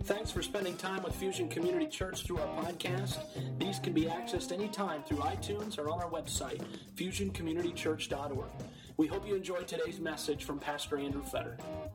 Thanks for spending time with Fusion Community Church through our podcast. These can be accessed anytime through iTunes or on our website, fusioncommunitychurch.org. We hope you enjoyed today's message from Pastor Andrew Fetter.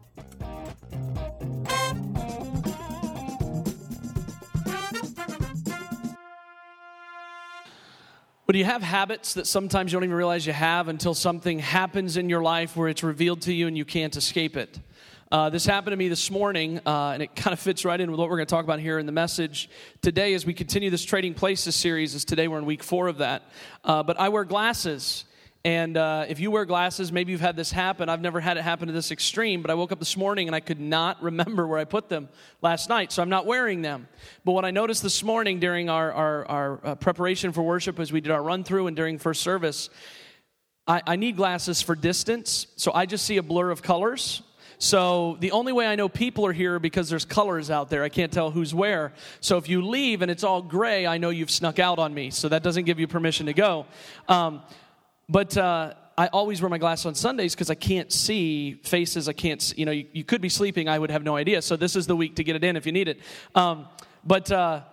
But do you have habits that sometimes you don't even realize you have until something happens in your life where it's revealed to you and you can't escape it? This happened to me this morning, and it kind of fits right in with what we're going to talk about here in the message today as we continue this Trading Places series, as today we're in week 4 of that. But I wear glasses, and if you wear glasses, maybe you've had this happen. I've never had it happen to this extreme, but I woke up this morning and I could not remember where I put them last night, so I'm not wearing them. But what I noticed this morning during our preparation for worship as we did our run-through and during first service, I need glasses for distance, so I just see a blur of colors. So the only way I know people are here because there's colors out there. I can't tell who's where. So if you leave and it's all gray, I know you've snuck out on me. So that doesn't give you permission to go. But I always wear my glasses on Sundays because I can't see faces. I can't see, you could be sleeping. I would have no idea. So this is the week to get it in if you need it. But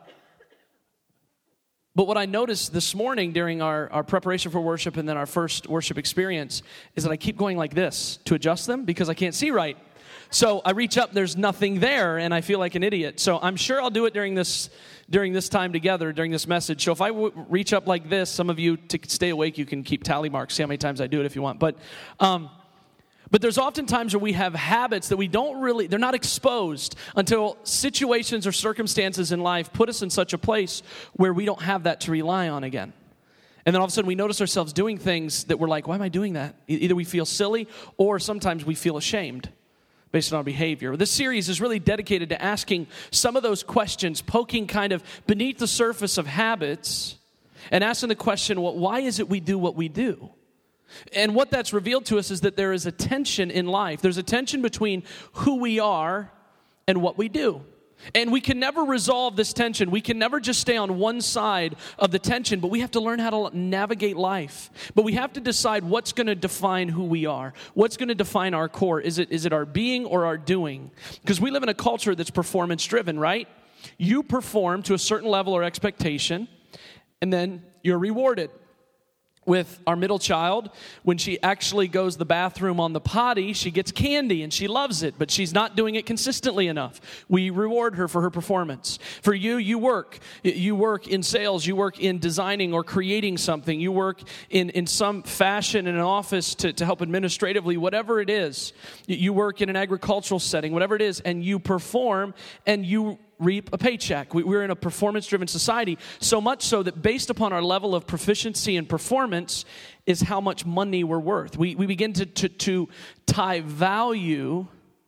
what I noticed this morning during our preparation for worship and then our first worship experience is that I keep going like this to adjust them because I can't see right. So I reach up, there's nothing there, and I feel like an idiot. So I'm sure I'll do it during this time together, during this message. So if I reach up like this, some of you, to stay awake, you can keep tally marks, see how many times I do it if you want. But there's often times where we have habits that they're not exposed until situations or circumstances in life put us in such a place where we don't have that to rely on again. And then all of a sudden we notice ourselves doing things that we're like, why am I doing that? Either we feel silly or sometimes we feel ashamed based on our behavior. This series is really dedicated to asking some of those questions, poking kind of beneath the surface of habits and asking the question, well, why is it we do what we do? And what that's revealed to us is that there is a tension in life. There's a tension between who we are and what we do. And we can never resolve this tension. We can never just stay on one side of the tension, but we have to learn how to navigate life. But we have to decide what's going to define who we are. What's going to define our core? Is it our being or our doing? Because we live in a culture that's performance-driven, right? You perform to a certain level or expectation, and then you're rewarded. With our middle child, when she actually goes to the bathroom on the potty, she gets candy and she loves it, but she's not doing it consistently enough. We reward her for her performance. For you, you work in sales, you work in designing or creating something, you work in some fashion in an office to help administratively, whatever it is. You work in an agricultural setting, whatever it is, and you perform and you reap a paycheck. We're in a performance-driven society, so much so that based upon our level of proficiency and performance is how much money we're worth. We begin to tie value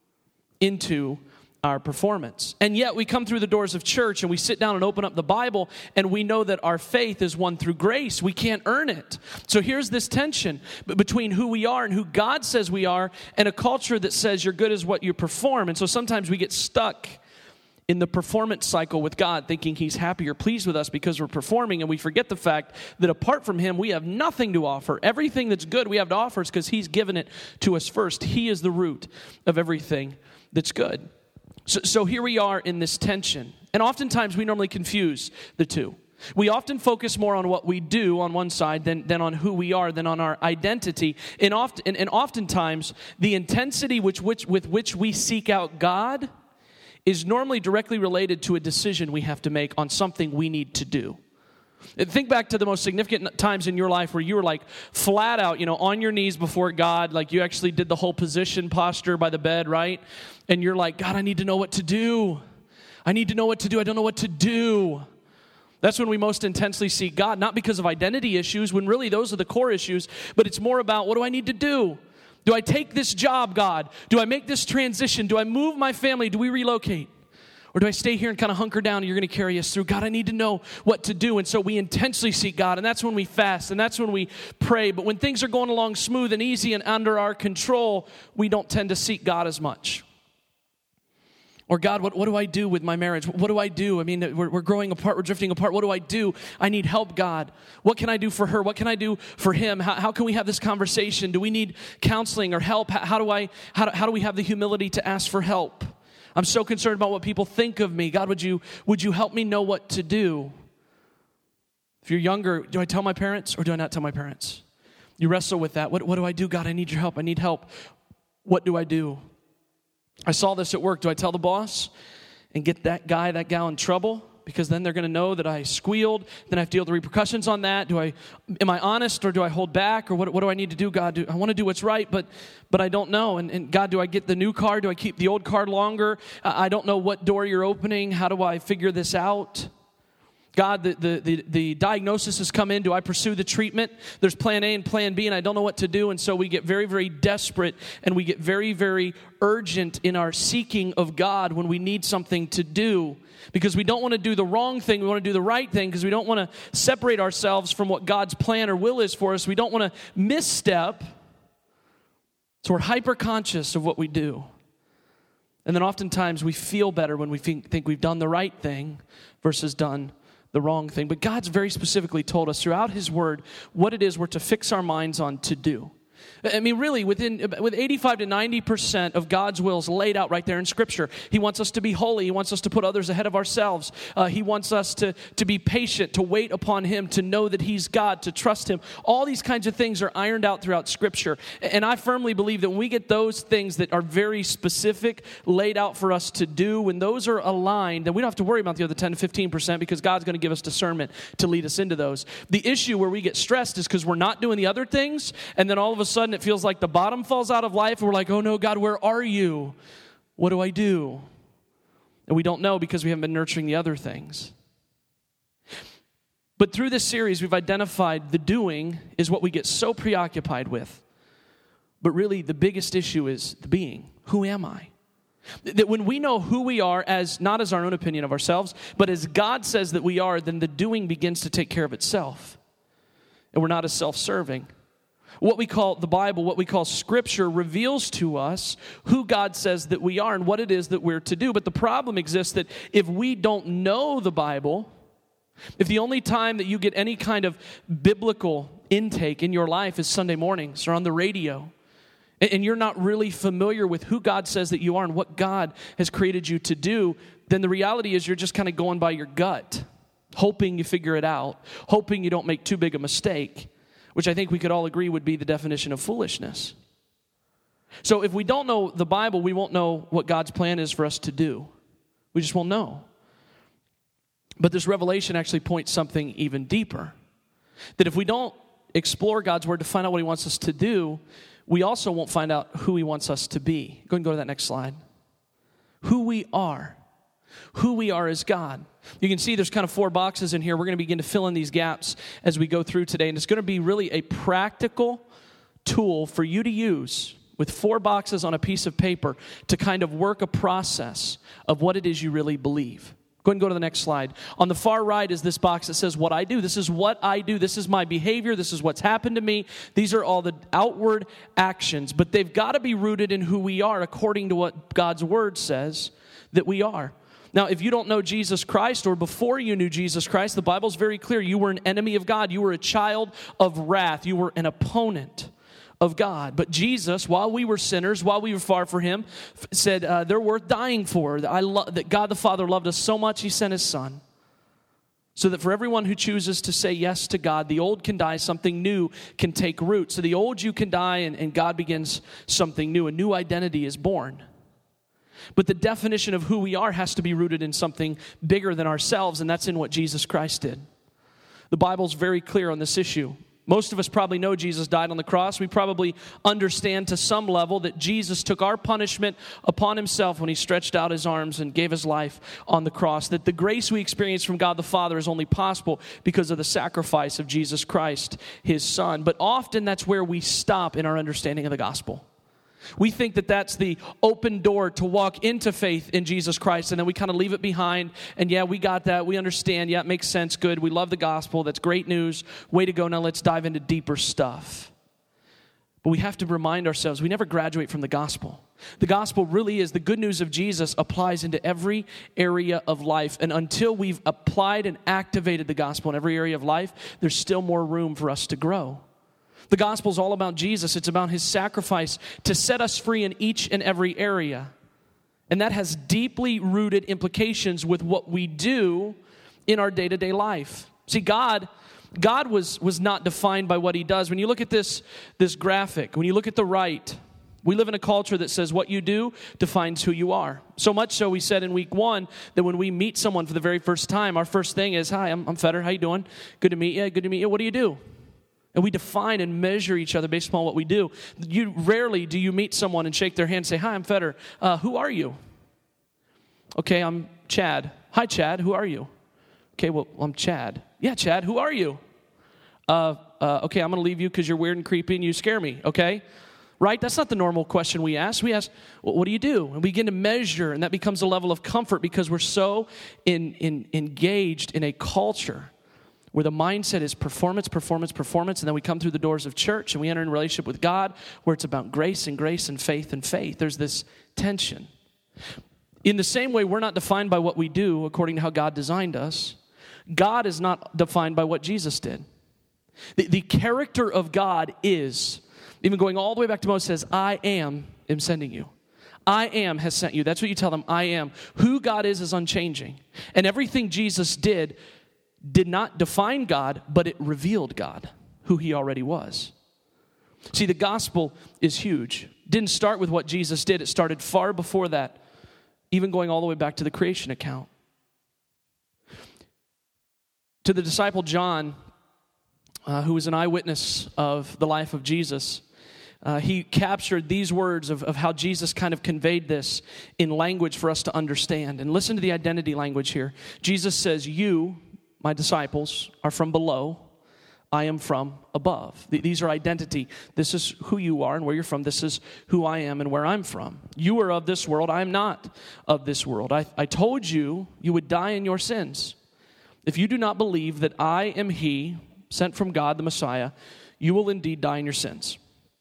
into our performance. And yet we come through the doors of church and we sit down and open up the Bible and we know that our faith is won through grace. We can't earn it. So here's this tension between who we are and who God says we are and a culture that says you're good as what you perform. And so sometimes we get stuck in the performance cycle with God, thinking He's happy or pleased with us because we're performing, and we forget the fact that apart from Him, we have nothing to offer. Everything that's good we have to offer is because He's given it to us first. He is the root of everything that's good. So here we are in this tension, and oftentimes we normally confuse the two. We often focus more on what we do on one side than on who we are, than on our identity. And oftentimes, the intensity with which we seek out God is normally directly related to a decision we have to make on something we need to do. Think back to the most significant times in your life where you were like flat out, on your knees before God, like you actually did the whole position posture by the bed, right? And you're like, God, I need to know what to do. I need to know what to do. I don't know what to do. That's when we most intensely seek God, not because of identity issues, when really those are the core issues, but it's more about what do I need to do? Do I take this job, God? Do I make this transition? Do I move my family? Do we relocate? Or do I stay here and kind of hunker down and you're going to carry us through? God, I need to know what to do. And so we intensely seek God, and that's when we fast, and that's when we pray. But when things are going along smooth and easy and under our control, we don't tend to seek God as much. Or God, what do I do with my marriage? What do I do? I mean, we're growing apart, we're drifting apart. What do I do? I need help, God. What can I do for her? What can I do for him? How can we have this conversation? Do we need counseling or help? How do we have the humility to ask for help? I'm so concerned about what people think of me. God, would you help me know what to do? If you're younger, do I tell my parents or do I not tell my parents? You wrestle with that. What do I do? God, I need your help. I need help. What do I do? I saw this at work. Do I tell the boss and get that guy, that gal in trouble? Because then they're going to know that I squealed. Then I have to deal with the repercussions on that. Am I honest or do I hold back? Or what do I need to do, God? I want to do what's right, but I don't know. And God, do I get the new card? Do I keep the old card longer? I don't know what door you're opening. How do I figure this out? God, the diagnosis has come in. Do I pursue the treatment? There's plan A and plan B, and I don't know what to do. And so we get very, very desperate, and we get very, very urgent in our seeking of God when we need something to do. Because we don't want to do the wrong thing. We want to do the right thing because we don't want to separate ourselves from what God's plan or will is for us. We don't want to misstep. So we're hyper-conscious of what we do. And then oftentimes we feel better when we think we've done the right thing versus done the wrong thing. But God's very specifically told us throughout His Word what it is we're to fix our minds on to do. I mean, really, with 85 to 90% of God's will is laid out right there in Scripture. He wants us to be holy. He wants us to put others ahead of ourselves. He wants us to be patient, to wait upon Him, to know that He's God, to trust Him. All these kinds of things are ironed out throughout Scripture. And I firmly believe that when we get those things that are very specific, laid out for us to do, when those are aligned, then we don't have to worry about the other 10 to 15% because God's going to give us discernment to lead us into those. The issue where we get stressed is because we're not doing the other things, and then all of a sudden it feels like the bottom falls out of life, and we're like, oh no, God, where are you? What do I do? And we don't know because we haven't been nurturing the other things. But through this series, we've identified the doing is what we get so preoccupied with. But really, the biggest issue is the being. Who am I? That when we know who we are, as not as our own opinion of ourselves, but as God says that we are, then the doing begins to take care of itself. And we're not as self-serving. What we call the Bible, what we call Scripture, reveals to us who God says that we are and what it is that we're to do. But the problem exists that if we don't know the Bible, if the only time that you get any kind of biblical intake in your life is Sunday mornings or on the radio, and you're not really familiar with who God says that you are and what God has created you to do, then the reality is you're just kind of going by your gut, hoping you figure it out, hoping you don't make too big a mistake, which I think we could all agree would be the definition of foolishness. So if we don't know the Bible, we won't know what God's plan is for us to do. We just won't know. But this revelation actually points something even deeper. That if we don't explore God's Word to find out what He wants us to do, we also won't find out who He wants us to be. Go ahead and go to that next slide. Who we are. Who we are as God. You can see there's kind of 4 boxes in here. We're going to begin to fill in these gaps as we go through today. And it's going to be really a practical tool for you to use with 4 boxes on a piece of paper to kind of work a process of what it is you really believe. Go ahead and go to the next slide. On the far right is this box that says what I do. This is what I do. This is my behavior. This is what's happened to me. These are all the outward actions. But they've got to be rooted in who we are according to what God's Word says that we are. Now, if you don't know Jesus Christ, or before you knew Jesus Christ, the Bible's very clear. You were an enemy of God. You were a child of wrath. You were an opponent of God. But Jesus, while we were sinners, while we were far from Him, said they're worth dying for. That God the Father loved us so much, He sent His Son. So that for everyone who chooses to say yes to God, the old can die, something new can take root. So the old you can die, and God begins something new. A new identity is born. But the definition of who we are has to be rooted in something bigger than ourselves, and that's in what Jesus Christ did. The Bible's very clear on this issue. Most of us probably know Jesus died on the cross. We probably understand to some level that Jesus took our punishment upon Himself when He stretched out His arms and gave His life on the cross. That the grace we experience from God the Father is only possible because of the sacrifice of Jesus Christ, His Son. But often that's where we stop in our understanding of the gospel. We think that that's the open door to walk into faith in Jesus Christ, and then we kind of leave it behind, and yeah, we got that, we understand, yeah, it makes sense, good, we love the gospel, that's great news, way to go, now let's dive into deeper stuff. But we have to remind ourselves, we never graduate from the gospel. The gospel really is, the good news of Jesus applies into every area of life, and until we've applied and activated the gospel in every area of life, there's still more room for us to grow. The gospel is all about Jesus. It's about His sacrifice to set us free in each and every area. And that has deeply rooted implications with what we do in our day-to-day life. See, God was not defined by what he does. When you look at this graphic, when you look at the right, we live in a culture that says what you do defines who you are. So much so we said in week 1 that when we meet someone for the very first time, our first thing is, hi, I'm Feder, how you doing? Good to meet you, good to meet you. What do you do? And we define and measure each other based upon what we do. Rarely do you meet someone and shake their hand and say, hi, I'm Feder. Who are you? Okay, I'm Chad. Hi, Chad, who are you? Okay, well, I'm Chad. Yeah, Chad, who are you? Okay, I'm going to leave you because you're weird and creepy and you scare me, okay? Right? That's not the normal question we ask. We ask, well, what do you do? And we begin to measure, and that becomes a level of comfort because we're so engaged in a culture where the mindset is performance, performance, performance, and then we come through the doors of church and we enter in a relationship with God where it's about grace and grace and faith and faith. There's this tension. In the same way, we're not defined by what we do according to how God designed us. God is not defined by what Jesus did. The character of God is, even going all the way back to Moses, says, I am sending you. I am has sent you. That's what you tell them, I am. Who God is unchanging. And everything Jesus did not define God, but it revealed God, who he already was. See, the gospel is huge. Didn't start with what Jesus did. It started far before that, even going all the way back to the creation account. To the disciple John, who was an eyewitness of the life of Jesus, he captured these words of how Jesus kind of conveyed this in language for us to understand. And listen to the identity language here. Jesus says, you, my disciples, are from below. I am from above. These are identity. This is who you are and where you're from. This is who I am and where I'm from. You are of this world. I am not of this world. I told you you would die in your sins. If you do not believe that I am he, sent from God, the Messiah, you will indeed die in your sins.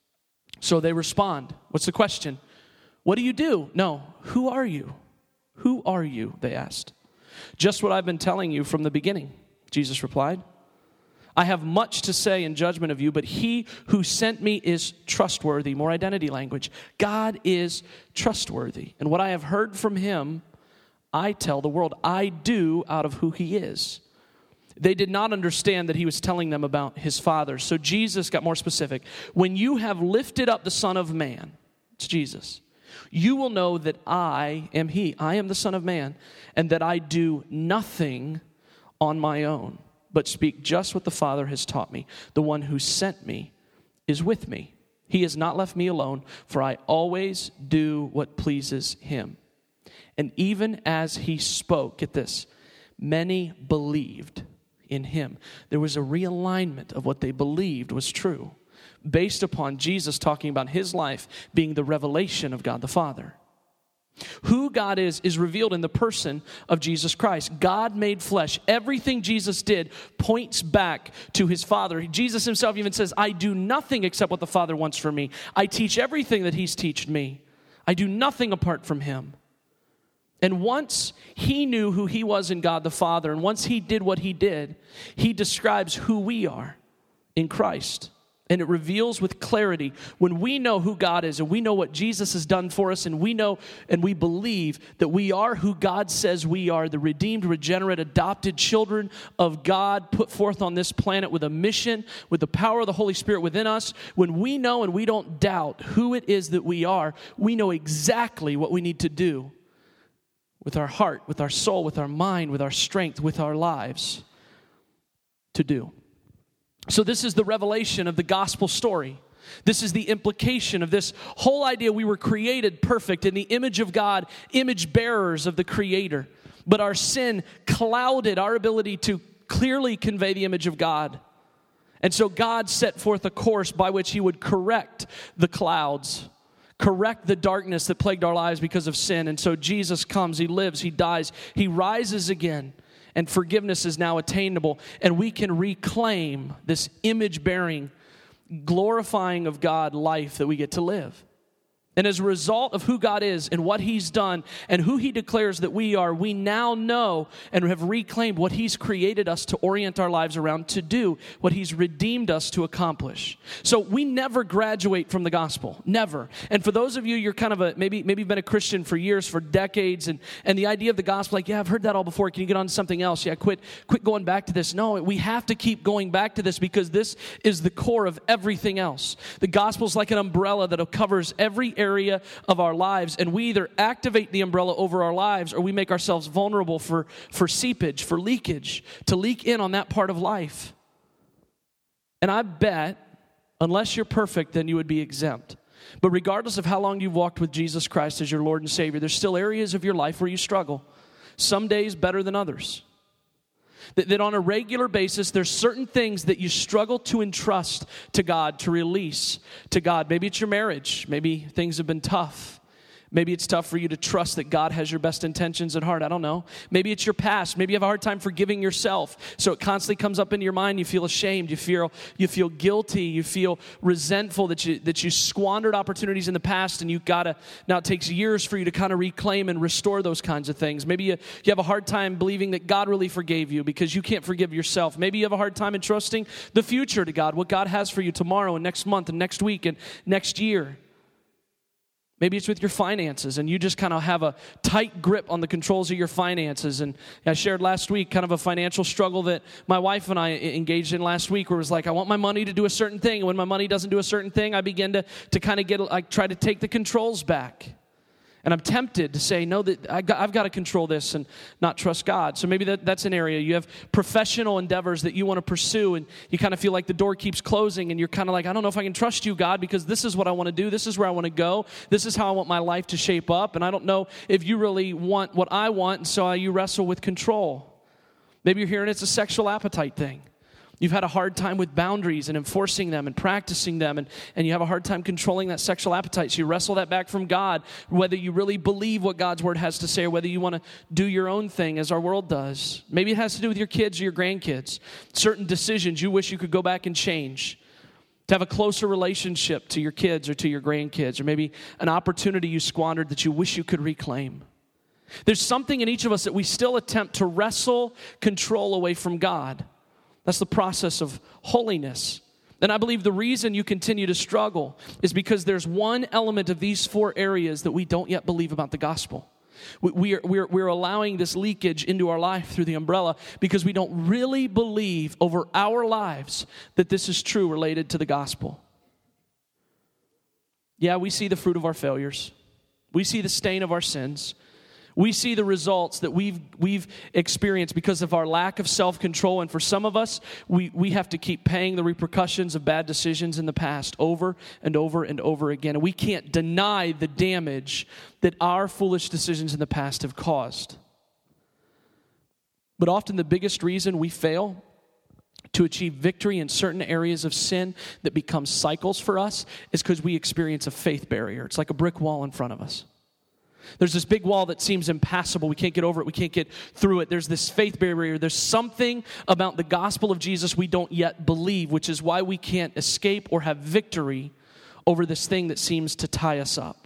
So they respond. What's the question? What do you do? No, who are you? Who are you? They asked. Just what I've been telling you from the beginning, Jesus replied. I have much to say in judgment of you, but he who sent me is trustworthy. More identity language. God is trustworthy. And what I have heard from him, I tell the world. I do out of who he is. They did not understand that he was telling them about his Father. So Jesus got more specific. When you have lifted up the Son of Man, it's Jesus, you will know that I am he. I am the Son of Man, and that I do nothing on my own, but speak just what the Father has taught me. The one who sent me is with me. He has not left me alone, for I always do what pleases him. And even as he spoke, get this, many believed in him. There was a realignment of what they believed was true, based upon Jesus talking about his life being the revelation of God the Father. Who God is revealed in the person of Jesus Christ. God made flesh. Everything Jesus did points back to his Father. Jesus himself even says, I do nothing except what the Father wants for me. I teach everything that he's taught me. I do nothing apart from him. And once he knew who he was in God the Father, and once he did what he did, he describes who we are in Christ. And it reveals with clarity when we know who God is and we know what Jesus has done for us and we know and we believe that we are who God says we are, the redeemed, regenerate, adopted children of God put forth on this planet with a mission, with the power of the Holy Spirit within us. When we know and we don't doubt who it is that we are, we know exactly what we need to do with our heart, with our soul, with our mind, with our strength, with our lives to do. So this is the revelation of the gospel story. This is the implication of this whole idea we were created perfect in the image of God, image bearers of the Creator. But our sin clouded our ability to clearly convey the image of God. And so God set forth a course by which he would correct the clouds, correct the darkness that plagued our lives because of sin. And so Jesus comes, he lives, he dies, he rises again, and forgiveness is now attainable. And we can reclaim this image-bearing, glorifying of God life that we get to live. And as a result of who God is and what He's done and who He declares that we are, we now know and have reclaimed what He's created us to orient our lives around, to do, what He's redeemed us to accomplish. So we never graduate from the gospel, never. And for those of you, you're kind of maybe you've been a Christian for years, for decades, and the idea of the gospel, like, yeah, I've heard that all before. Can you get on to something else? Yeah, quit going back to this. No, we have to keep going back to this because this is the core of everything else. The gospel is like an umbrella that covers every area of our lives, and we either activate the umbrella over our lives or we make ourselves vulnerable for seepage, for leakage, to leak in on that part of life. And I bet, unless you're perfect, then you would be exempt. But regardless of how long you've walked with Jesus Christ as your Lord and Savior, there's still areas of your life where you struggle. Some days better than others. That on a regular basis, there's certain things that you struggle to entrust to God, to release to God. Maybe it's your marriage. Maybe things have been tough. Maybe it's tough for you to trust that God has your best intentions at heart. I don't know. Maybe it's your past. Maybe you have a hard time forgiving yourself. So it constantly comes up into your mind. You feel ashamed. You feel guilty. You feel resentful that you squandered opportunities in the past, and now it takes years for you to kind of reclaim and restore those kinds of things. Maybe you have a hard time believing that God really forgave you because you can't forgive yourself. Maybe you have a hard time entrusting the future to God, what God has for you tomorrow and next month and next week and next year. Maybe it's with your finances, and you just kind of have a tight grip on the controls of your finances. And I shared last week kind of a financial struggle that my wife and I engaged in last week, where it was like, I want my money to do a certain thing. And when my money doesn't do a certain thing, I begin to kind of try to take the controls back. And I'm tempted to say, no, that I've got to control this and not trust God. So maybe that's an area. You have professional endeavors that you want to pursue, and you kind of feel like the door keeps closing, and you're kind of like, I don't know if I can trust you, God, because this is what I want to do. This is where I want to go. This is how I want my life to shape up, and I don't know if you really want what I want, and so you wrestle with control. Maybe you're hearing it's a sexual appetite thing. You've had a hard time with boundaries and enforcing them and practicing them, and you have a hard time controlling that sexual appetite. So you wrestle that back from God, whether you really believe what God's word has to say or whether you want to do your own thing as our world does. Maybe it has to do with your kids or your grandkids. Certain decisions you wish you could go back and change. To have a closer relationship to your kids or to your grandkids, or maybe an opportunity you squandered that you wish you could reclaim. There's something in each of us that we still attempt to wrestle control away from God. That's the process of holiness. And I believe the reason you continue to struggle is because there's one element of these four areas that we don't yet believe about the gospel. We're allowing this leakage into our life through the umbrella because we don't really believe over our lives that this is true related to the gospel. Yeah, we see the fruit of our failures. We see the stain of our sins. We see the results that we've experienced because of our lack of self-control. And for some of us, we have to keep paying the repercussions of bad decisions in the past over and over and over again. And we can't deny the damage that our foolish decisions in the past have caused. But often the biggest reason we fail to achieve victory in certain areas of sin that become cycles for us is because we experience a faith barrier. It's like a brick wall in front of us. There's this big wall that seems impassable. We can't get over it. We can't get through it. There's this faith barrier. There's something about the gospel of Jesus we don't yet believe, which is why we can't escape or have victory over this thing that seems to tie us up.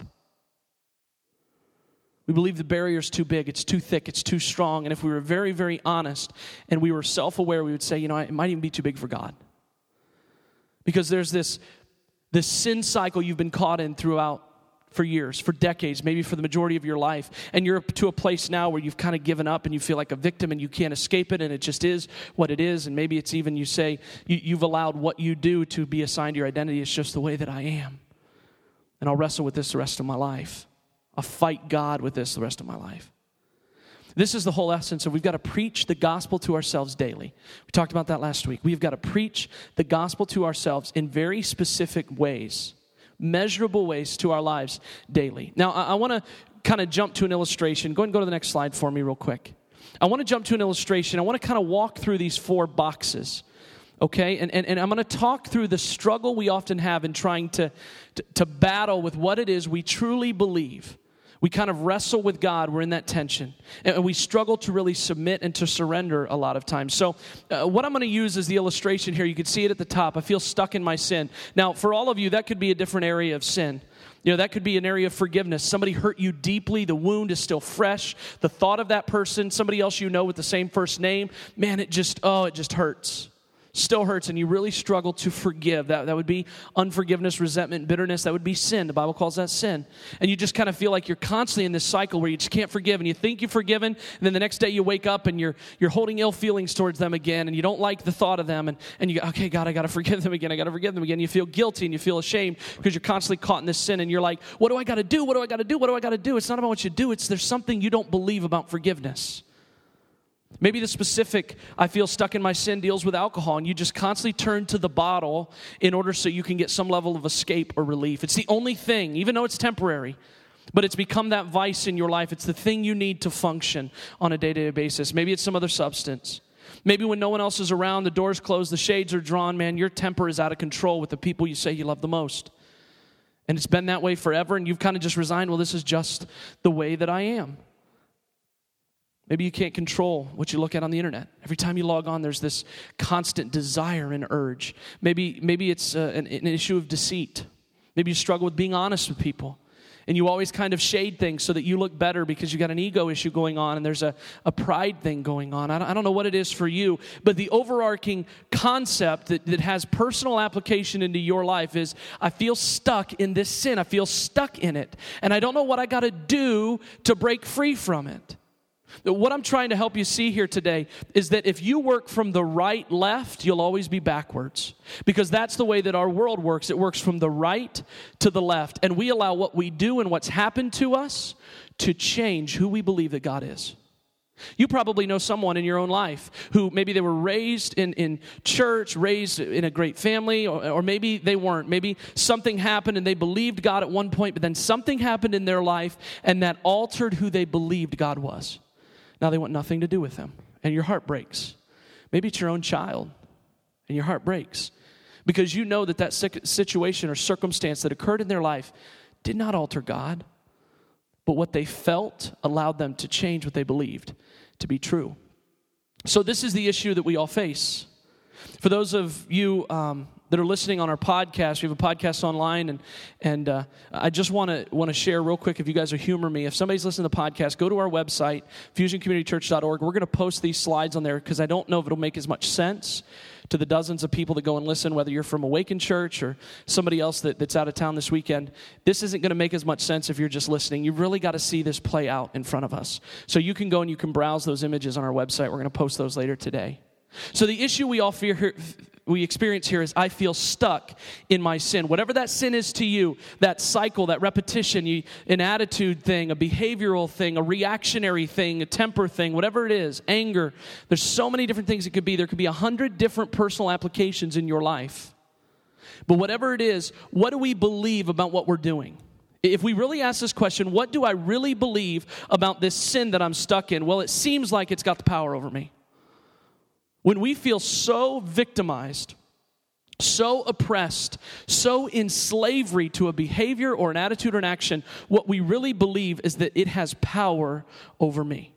We believe the barrier's too big, it's too thick, it's too strong. And if we were very, very honest and we were self-aware, we would say, it might even be too big for God. Because there's this sin cycle you've been caught in throughout for years, for decades, maybe for the majority of your life. And you're to a place now where you've kind of given up and you feel like a victim and you can't escape it and it just is what it is. And maybe it's even you say you've allowed what you do to be assigned your identity. It's just the way that I am. And I'll wrestle with this the rest of my life. I'll fight God with this the rest of my life. This is the whole essence of we've got to preach the gospel to ourselves daily. We talked about that last week. We've got to preach the gospel to ourselves in very specific ways, measurable ways to our lives daily. Now, I want to kind of jump to an illustration. Go ahead and go to the next slide for me real quick. I want to jump to an illustration. I want to kind of walk through these four boxes, okay? And I'm going to talk through the struggle we often have in trying to battle with what it is we truly believe. We kind of wrestle with God. We're in that tension. And we struggle to really submit and to surrender a lot of times. So what I'm going to use is the illustration here. You can see it at the top. I feel stuck in my sin. Now, for all of you, that could be a different area of sin. That could be an area of forgiveness. Somebody hurt you deeply. The wound is still fresh. The thought of that person, somebody else with the same first name, man, it just hurts. Still hurts, and you really struggle to forgive. That would be unforgiveness, resentment, bitterness. That would be sin. The Bible calls that sin. And you just kind of feel like you're constantly in this cycle where you just can't forgive, and you think you've forgiven, and then the next day you wake up and you're holding ill feelings towards them again, and you don't like the thought of them, and you go, okay, God, I got to forgive them again. I got to forgive them again. You feel guilty and you feel ashamed because you're constantly caught in this sin, and you're like, what do I got to do? What do I got to do? What do I got to do? It's not about what you do. There's something you don't believe about forgiveness. Maybe the specific, I feel stuck in my sin, deals with alcohol, and you just constantly turn to the bottle in order so you can get some level of escape or relief. It's the only thing, even though it's temporary, but it's become that vice in your life. It's the thing you need to function on a day-to-day basis. Maybe it's some other substance. Maybe when no one else is around, the door's closed, the shades are drawn, man, your temper is out of control with the people you say you love the most. And it's been that way forever, and you've kind of just resigned, well, this is just the way that I am. Maybe you can't control what you look at on the internet. Every time you log on, there's this constant desire and urge. Maybe it's an issue of deceit. Maybe you struggle with being honest with people. And you always kind of shade things so that you look better because you got an ego issue going on and there's a pride thing going on. I don't know what it is for you, but the overarching concept that has personal application into your life is, I feel stuck in this sin. I feel stuck in it. And I don't know what I got to do to break free from it. What I'm trying to help you see here today is that if you work from the right left, you'll always be backwards. Because that's the way that our world works. It works from the right to the left. And we allow what we do and what's happened to us to change who we believe that God is. You probably know someone in your own life who maybe they were raised in church, raised in a great family, or maybe they weren't. Maybe something happened and they believed God at one point, but then something happened in their life and that altered who they believed God was. Now they want nothing to do with him, and your heart breaks. Maybe it's your own child, and your heart breaks because you know that situation or circumstance that occurred in their life did not alter God, but what they felt allowed them to change what they believed to be true. So this is the issue that we all face. For those of you that are listening on our podcast, we have a podcast online, and I just want to share real quick, if you guys will humor me. If somebody's listening to the podcast, go to our website, fusioncommunitychurch.org. We're going to post these slides on there because I don't know if it'll make as much sense to the dozens of people that go and listen, whether you're from Awaken Church or somebody else that's out of town this weekend. This isn't going to make as much sense if you're just listening. You've really got to see this play out in front of us. So you can go and you can browse those images on our website. We're going to post those later today. So the issue we experience here is I feel stuck in my sin. Whatever that sin is to you, that cycle, that repetition, an attitude thing, a behavioral thing, a reactionary thing, a temper thing, whatever it is, anger. There's so many different things it could be. There could be 100 different personal applications in your life. But whatever it is, what do we believe about what we're doing? If we really ask this question, what do I really believe about this sin that I'm stuck in? Well, it seems like it's got the power over me. When we feel so victimized, so oppressed, so in slavery to a behavior or an attitude or an action, what we really believe is that it has power over me.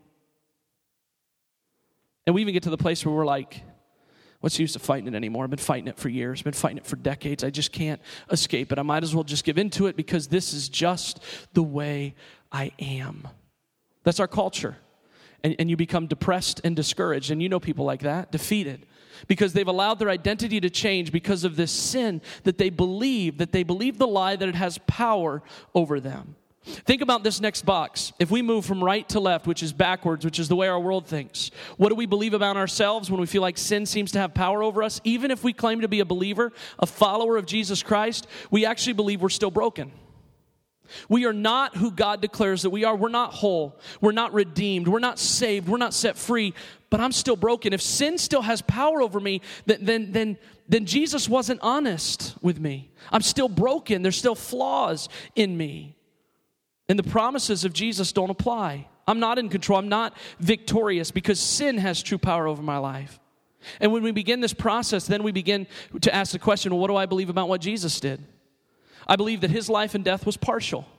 And we even get to the place where we're like, what's the use of fighting it anymore? I've been fighting it for years. I've been fighting it for decades. I just can't escape it. I might as well just give into it because this is just the way I am. That's our culture. And you become depressed and discouraged. And you know people like that, defeated. Because they've allowed their identity to change because of this sin that they believe the lie that it has power over them. Think about this next box. If we move from right to left, which is backwards, which is the way our world thinks, what do we believe about ourselves when we feel like sin seems to have power over us? Even if we claim to be a believer, a follower of Jesus Christ, we actually believe we're still broken. We are not who God declares that we are. We're not whole. We're not redeemed. We're not saved. We're not set free. But I'm still broken. If sin still has power over me, then Jesus wasn't honest with me. I'm still broken. There's still flaws in me. And the promises of Jesus don't apply. I'm not in control. I'm not victorious because sin has true power over my life. And when we begin this process, then we begin to ask the question, well, what do I believe about what Jesus did? I believe that his life and death was partial.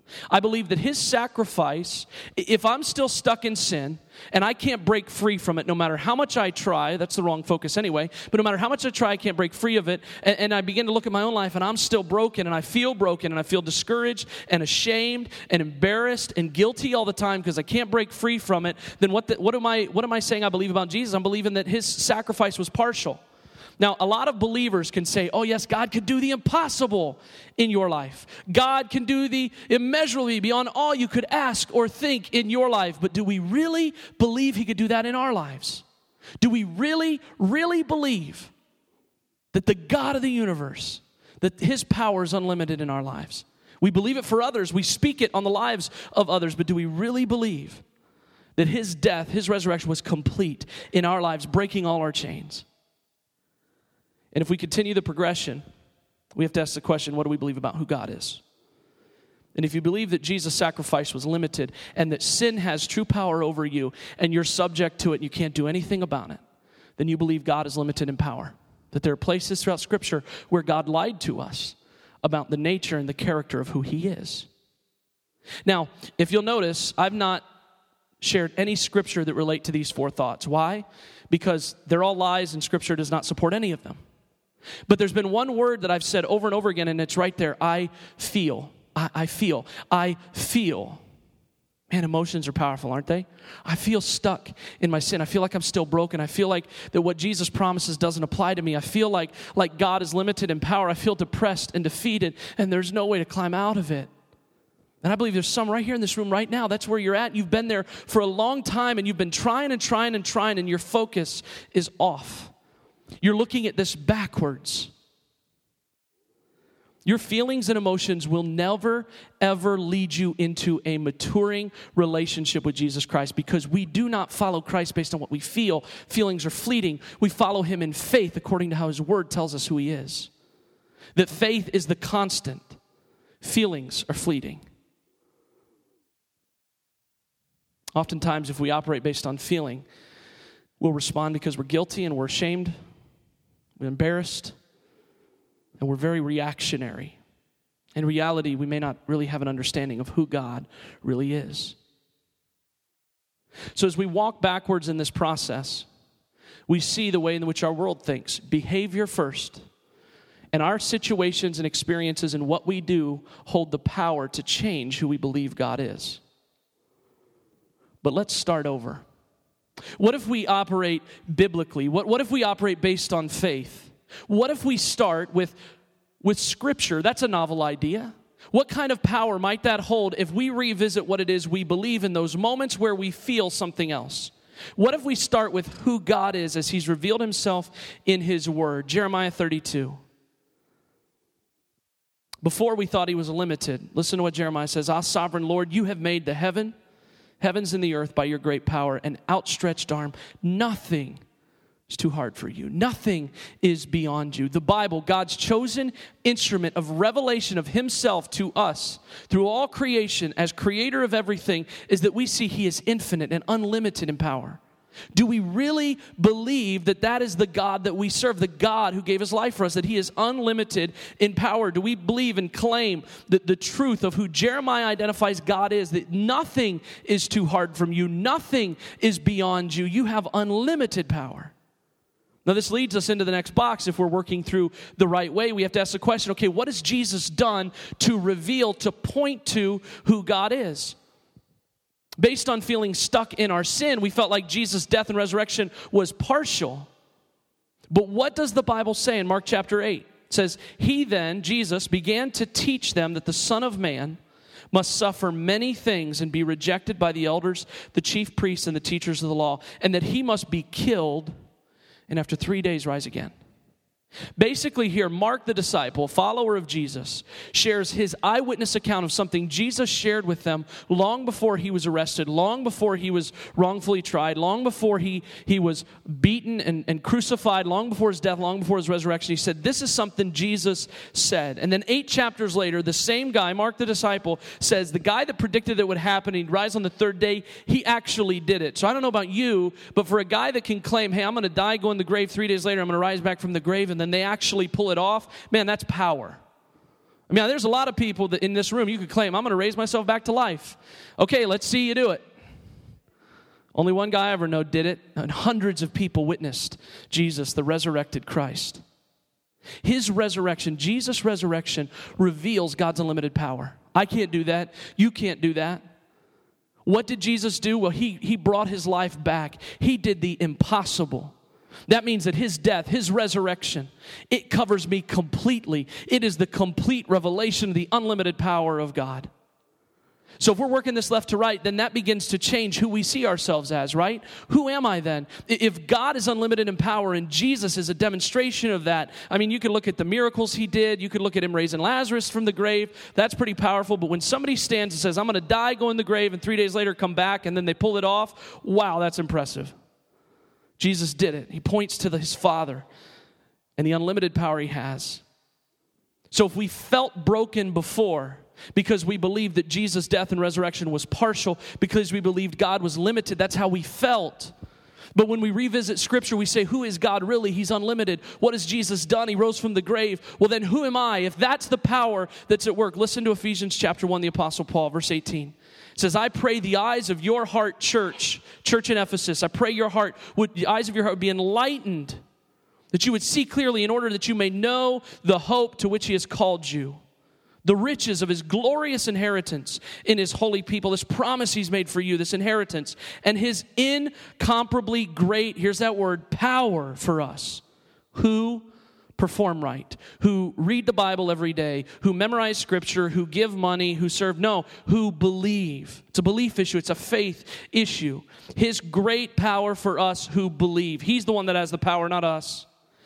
I believe that his sacrifice, if I'm still stuck in sin and I can't break free from it no matter how much I try, that's the wrong focus anyway, but no matter how much I try, I can't break free of it, and I begin to look at my own life and I'm still broken and I feel discouraged and ashamed and embarrassed and guilty all the time because I can't break free from it, then what am I saying I believe about Jesus? I'm believing that his sacrifice was partial. Now, a lot of believers can say, oh yes, God could do the impossible in your life. God can do the immeasurably beyond all you could ask or think in your life. But do we really believe he could do that in our lives? Do we really, really believe that the God of the universe, that his power is unlimited in our lives? We believe it for others. We speak it on the lives of others. But do we really believe that his death, his resurrection was complete in our lives, breaking all our chains? And if we continue the progression, we have to ask the question, what do we believe about who God is? And if you believe that Jesus' sacrifice was limited and that sin has true power over you and you're subject to it and you can't do anything about it, then you believe God is limited in power. That there are places throughout Scripture where God lied to us about the nature and the character of who he is. Now, if you'll notice, I've not shared any Scripture that relate to these four thoughts. Why? Because they're all lies and Scripture does not support any of them. But there's been one word that I've said over and over again, and it's right there. I feel. I feel. Man, emotions are powerful, aren't they? I feel stuck in my sin. I feel like I'm still broken. I feel like that what Jesus promises doesn't apply to me. I feel like God is limited in power. I feel depressed and defeated, and there's no way to climb out of it. And I believe there's some right here in this room right now. That's where you're at. You've been there for a long time, and you've been trying, and your focus is off. You're looking at this backwards. Your feelings and emotions will never, ever lead you into a maturing relationship with Jesus Christ because we do not follow Christ based on what we feel. Feelings are fleeting. We follow him in faith according to how his word tells us who he is. That faith is the constant. Feelings are fleeting. Oftentimes, if we operate based on feeling, we'll respond because we're guilty and we're ashamed, we're embarrassed, and we're very reactionary. In reality, we may not really have an understanding of who God really is. So as we walk backwards in this process, we see the way in which our world thinks. Behavior first. And our situations and experiences and what we do hold the power to change who we believe God is. But let's start over. What if we operate biblically? What if we operate based on faith? What if we start with Scripture? That's a novel idea. What kind of power might that hold if we revisit what it is we believe in those moments where we feel something else? What if we start with who God is as he's revealed himself in his word? Jeremiah 32. Before we thought he was limited, listen to what Jeremiah says. Ah, sovereign Lord, you have made the heavens and the earth by your great power and outstretched arm. Nothing is too hard for you. Nothing is beyond you. The Bible, God's chosen instrument of revelation of himself to us through all creation as creator of everything, is that we see he is infinite and unlimited in power. Do we really believe that that is the God that we serve, the God who gave his life for us, that he is unlimited in power? Do we believe and claim that the truth of who Jeremiah identifies God is, that nothing is too hard from you, nothing is beyond you, you have unlimited power? Now this leads us into the next box. If we're working through the right way, we have to ask the question, okay, what has Jesus done to reveal, to point to who God is? Based on feeling stuck in our sin, we felt like Jesus' death and resurrection was partial. But what does the Bible say in Mark chapter 8? It says, he then, Jesus, began to teach them that the Son of Man must suffer many things and be rejected by the elders, the chief priests, and the teachers of the law, and that he must be killed and after 3 days rise again. Basically here, Mark the disciple, follower of Jesus, shares his eyewitness account of something Jesus shared with them long before he was arrested, long before he was wrongfully tried, long before he was beaten and crucified, long before his death, long before his resurrection. He said, this is something Jesus said. And then 8 chapters later, the same guy, Mark the disciple, says the guy that predicted it would happen, he'd rise on the 3rd day, he actually did it. So I don't know about you, but for a guy that can claim, hey, I'm going to die, go in the grave, 3 days later, I'm going to rise back from the grave, and then they actually pull it off, man, that's power. I mean, there's a lot of people that in this room, you could claim, I'm going to raise myself back to life. Okay, let's see you do it. Only one guy I ever know did it, and hundreds of people witnessed Jesus, the resurrected Christ. His resurrection, Jesus' resurrection, reveals God's unlimited power. I can't do that. You can't do that. What did Jesus do? Well, he brought his life back. He did the impossible. That means that his death, his resurrection, it covers me completely. It is the complete revelation of the unlimited power of God. So if we're working this left to right, then that begins to change who we see ourselves as, right? Who am I then? If God is unlimited in power and Jesus is a demonstration of that, I mean, you could look at the miracles he did. You could look at him raising Lazarus from the grave. That's pretty powerful. But when somebody stands and says, I'm going to die, go in the grave, and 3 days later come back, and then they pull it off, wow, that's impressive. Jesus did it. He points to his Father and the unlimited power he has. So if we felt broken before, because we believed that Jesus' death and resurrection was partial, because we believed God was limited, that's how we felt. But when we revisit Scripture, we say, who is God really? He's unlimited. What has Jesus done? He rose from the grave. Well, then who am I? If that's the power that's at work, listen to Ephesians chapter 1, the Apostle Paul, verse 18. It says, I pray the eyes of your heart, church in Ephesus, I pray the eyes of your heart would be enlightened, that you would see clearly in order that you may know the hope to which he has called you, the riches of his glorious inheritance in his holy people, this promise he's made for you, this inheritance, and his incomparably great, here's that word, power for us, who perform right, who read the Bible every day, who memorize Scripture, who give money, who serve, who believe. It's a belief issue. It's a faith issue. His great power for us who believe. He's the one that has the power, not us.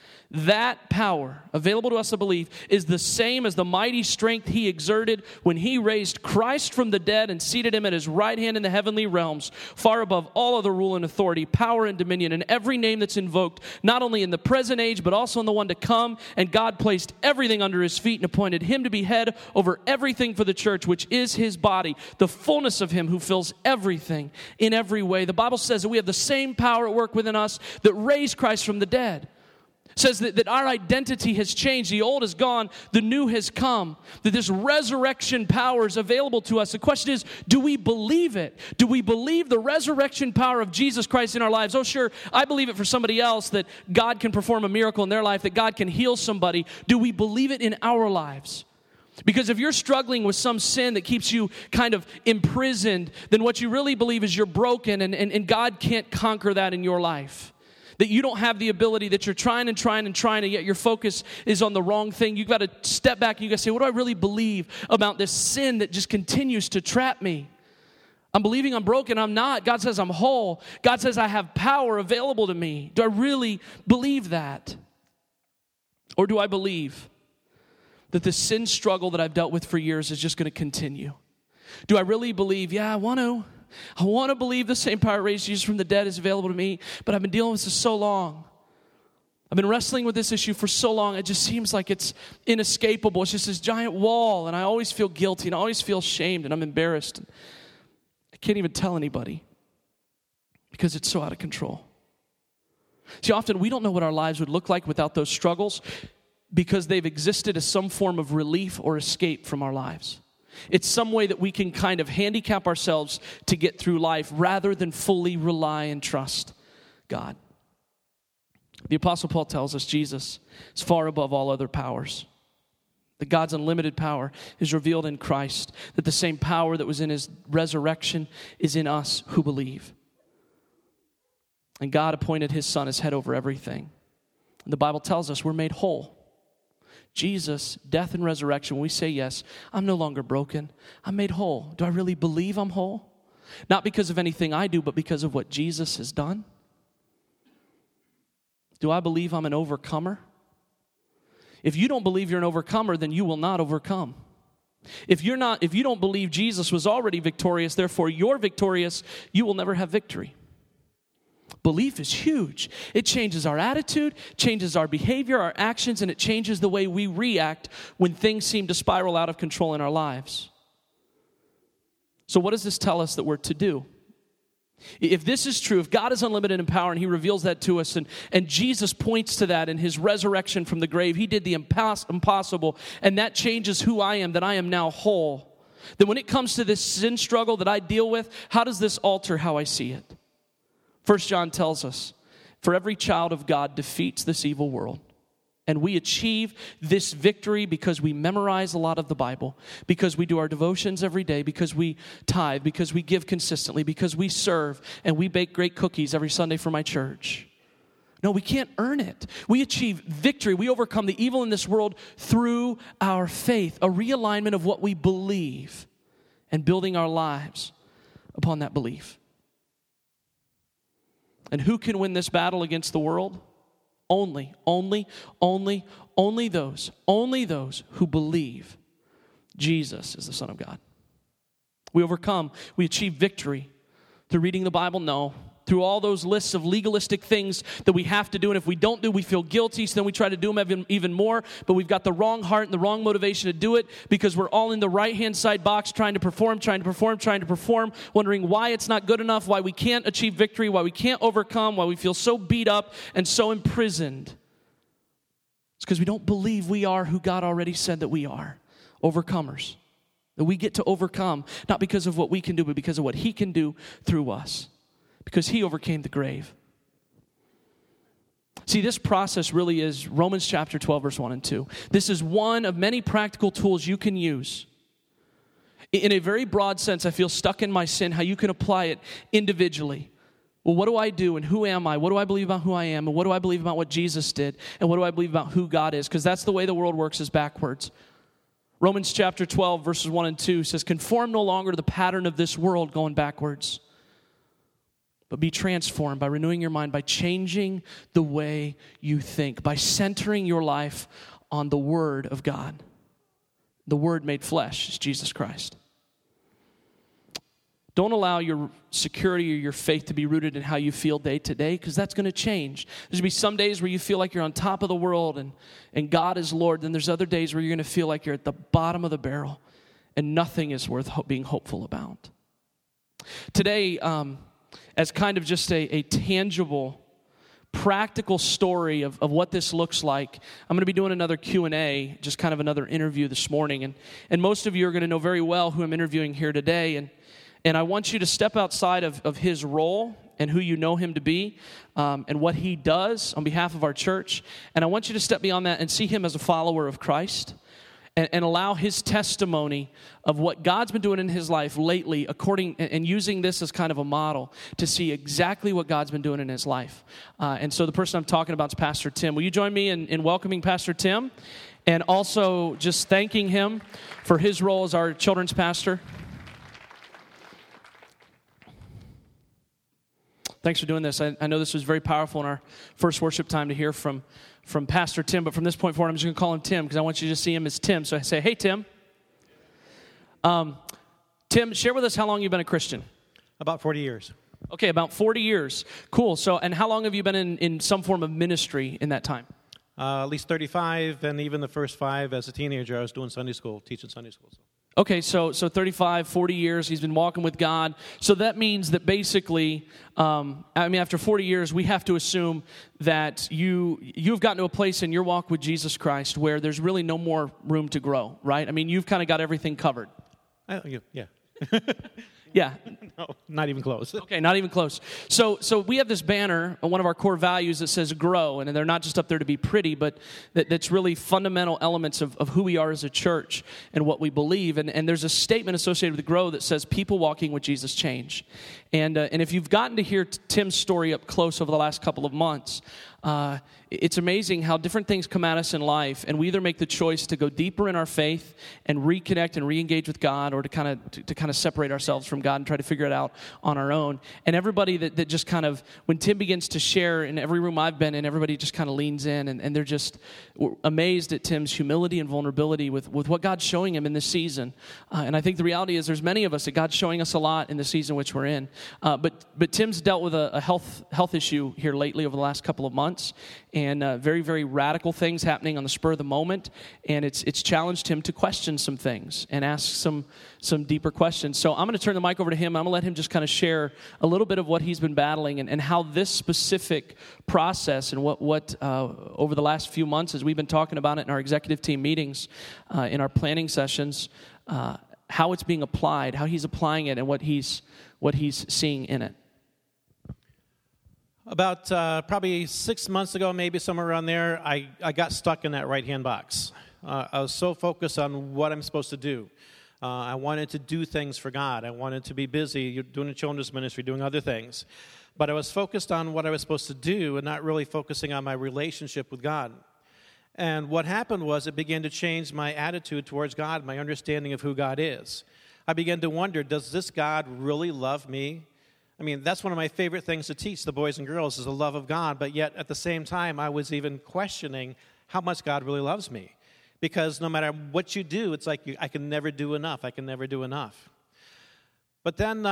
That power available to us to believe is the same as the mighty strength he exerted when he raised Christ from the dead and seated him at his right hand in the heavenly realms, far above all other rule and authority, power and dominion, and every name that's invoked, not only in the present age, but also in the one to come. And God placed everything under his feet and appointed him to be head over everything for the church, which is his body, the fullness of him who fills everything in every way. The Bible says that we have the same power at work within us that raised Christ from the dead. Says that our identity has changed. The old is gone. The new has come. That this resurrection power is available to us. The question is, do we believe it? Do we believe the resurrection power of Jesus Christ in our lives? Oh, sure, I believe it for somebody else, that God can perform a miracle in their life, that God can heal somebody. Do we believe it in our lives? Because if you're struggling with some sin that keeps you kind of imprisoned, then what you really believe is you're broken and God can't conquer that in your life. That you don't have the ability, that you're trying, and yet your focus is on the wrong thing. You've got to step back and you've got to say, what do I really believe about this sin that just continues to trap me? I'm believing I'm broken, I'm not. God says I'm whole. God says I have power available to me. Do I really believe that? Or do I believe that the sin struggle that I've dealt with for years is just going to continue? Do I really believe, I want to believe the same power raised Jesus from the dead is available to me, but I've been dealing with this so long. I've been wrestling with this issue for so long, it just seems like it's inescapable. It's just this giant wall, and I always feel guilty, and I always feel shamed, and I'm embarrassed. I can't even tell anybody because it's so out of control. See, often we don't know what our lives would look like without those struggles because they've existed as some form of relief or escape from our lives. It's some way that we can kind of handicap ourselves to get through life rather than fully rely and trust God. The Apostle Paul tells us Jesus is far above all other powers. That God's unlimited power is revealed in Christ. That the same power that was in his resurrection is in us who believe. And God appointed his Son as head over everything. And the Bible tells us we're made whole. Jesus, death and resurrection, when we say yes, I'm no longer broken. I'm made whole. Do I really believe I'm whole? Not because of anything I do, but because of what Jesus has done. Do I believe I'm an overcomer? If you don't believe you're an overcomer, then you will not overcome. If you don't believe Jesus was already victorious, therefore you're victorious, you will never have victory. Belief is huge. It changes our attitude, changes our behavior, our actions, and it changes the way we react when things seem to spiral out of control in our lives. So what does this tell us that we're to do? If this is true, if God is unlimited in power and he reveals that to us, and Jesus points to that in his resurrection from the grave, he did the impossible, and that changes who I am, that I am now whole, then when it comes to this sin struggle that I deal with, how does this alter how I see it? 1 John tells us, for every child of God defeats this evil world. And we achieve this victory because we memorize a lot of the Bible, because we do our devotions every day, because we tithe, because we give consistently, because we serve, and we bake great cookies every Sunday for my church. No, we can't earn it. We achieve victory. We overcome the evil in this world through our faith, a realignment of what we believe, and building our lives upon that belief. And who can win this battle against the world? Only those who believe Jesus is the Son of God. We overcome, we achieve victory through reading the Bible? No. Through all those lists of legalistic things that we have to do, and if we don't do, we feel guilty, so then we try to do them even more, but we've got the wrong heart and the wrong motivation to do it because we're all in the right-hand side box trying to perform, wondering why it's not good enough, why we can't achieve victory, why we can't overcome, why we feel so beat up and so imprisoned. It's because we don't believe we are who God already said that we are, overcomers. That we get to overcome, not because of what we can do, but because of what he can do through us. Because he overcame the grave. See, this process really is Romans chapter 12, verse 1 and 2. This is one of many practical tools you can use. In a very broad sense, I feel stuck in my sin, how you can apply it individually. Well, what do I do and who am I? What do I believe about who I am? And what do I believe about what Jesus did? And what do I believe about who God is? Because that's the way the world works, is backwards. Romans chapter 12, verses 1 and 2 says, conform no longer to the pattern of this world, going backwards. But be transformed by renewing your mind, by changing the way you think, by centering your life on the Word of God. The Word made flesh is Jesus Christ. Don't allow your security or your faith to be rooted in how you feel day to day, because that's going to change. There's going to be some days where you feel like you're on top of the world and God is Lord. Then there's other days where you're going to feel like you're at the bottom of the barrel and nothing is worth being hopeful about. Today, as kind of just a tangible, practical story of what this looks like, I'm going to be doing another Q&A, just kind of another interview this morning. And most of you are going to know very well who I'm interviewing here today. And I want you to step outside of his role and who you know him to be and what he does on behalf of our church. And I want you to step beyond that and see him as a follower of Christ. And allow his testimony of what God's been doing in his life lately, and using this as kind of a model to see exactly what God's been doing in his life. And so the person I'm talking about is Pastor Tim. Will you join me in welcoming Pastor Tim? And also just thanking him for his role as our children's pastor. Thanks for doing this. I know this was very powerful in our first worship time to hear from Pastor Tim, but from this point forward, I'm just going to call him Tim because I want you to see him as Tim. So I say, hey, Tim. Tim, share with us how long you've been a Christian. About 40 years. Okay, about 40 years. Cool. So, and how long have you been in some form of ministry in that time? At least 35, and even the first 5 as a teenager, I was doing Sunday school, teaching Sunday school. Okay, so 35, 40 years, he's been walking with God. So that means that basically, after 40 years, we have to assume that you've gotten to a place in your walk with Jesus Christ where there's really no more room to grow, right? I mean, you've kind of got everything covered. Yeah. Yeah. No, not even close. Okay, not even close. So we have this banner, one of our core values that says grow, and they're not just up there to be pretty, but that's really fundamental elements of who we are as a church and what we believe. And there's a statement associated with grow that says people walking with Jesus change. And if you've gotten to hear Tim's story up close over the last couple of months, it's amazing how different things come at us in life, and we either make the choice to go deeper in our faith and reconnect and re-engage with God, or to kind of separate ourselves from God and try to figure it out on our own. And everybody that just kind of, when Tim begins to share in every room I've been in, everybody just kind of leans in, and they're just amazed at Tim's humility and vulnerability with what God's showing him in this season. And I think the reality is there's many of us that God's showing us a lot in the season which we're in. But Tim's dealt with a health issue here lately over the last couple of months, and very, very radical things happening on the spur of the moment, and it's challenged him to question some things and ask some deeper questions. So I'm going to turn the mic over to him. I'm going to let him just kind of share a little bit of what he's been battling and how this specific process and what over the last few months, as we've been talking about it in our executive team meetings, in our planning sessions, how it's being applied, how he's applying it, and what he's seeing in it. About probably 6 months ago, maybe somewhere around there, I got stuck in that right-hand box. I was so focused on what I'm supposed to do. I wanted to do things for God. I wanted to be busy doing a children's ministry, doing other things. But I was focused on what I was supposed to do and not really focusing on my relationship with God. And what happened was it began to change my attitude towards God, my understanding of who God is. I began to wonder, does this God really love me? I mean, that's one of my favorite things to teach the boys and girls is the love of God. But yet, at the same time, I was even questioning how much God really loves me. Because no matter what you do, it's like I can never do enough. I can never do enough. But then